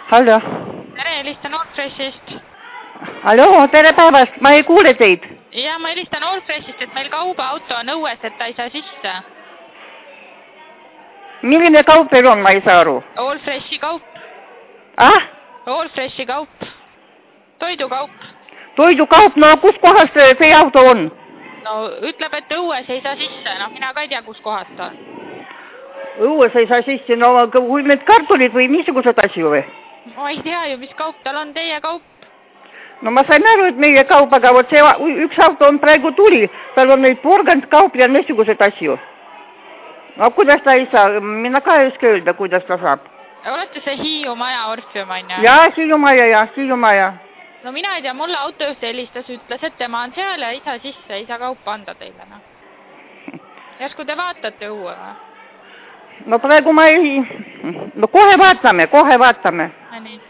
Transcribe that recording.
Hallo. Tere, helistan Allfreshist. Hallo, tere päevast, ma ei kuule teid. Ja, ma helistan Allfreshist, et meil kaubaauto on õues, et ta ei saa sisse. Milline kaup teil on, ma ei saa aru. Allfreshi kaup. Allfreshi kaup. Toidukaup. Toidukaup, no kus kohas see auto on? No ütleb, et õues ei saa sisse, no mina ka ei tea, kus kohas ta on. Õues ei saa sisse, no kui need kartulid või niisugused asju või? Ma ei tea ju, mis kaup tal on, teie kaup. No ma sain aru, et meie kaup, aga vot see üks auto on praegu tuli, tal on neid porgandkaup ja niisugused asju. No kuidas ta ei saa, mina ka ei oska öelda, kuidas ta saab. Olete see Hiiu maja Orfium, on ju? Jaa, Hiiu maja. No mina ei tea, mulle autojuht helistas, ütles, et tema on seal ja ei saa sisse, ei saa kaupa anda teile. No. Järsku te vaatate õue või? No praegu ma ei... No kohe vaatame. Nii.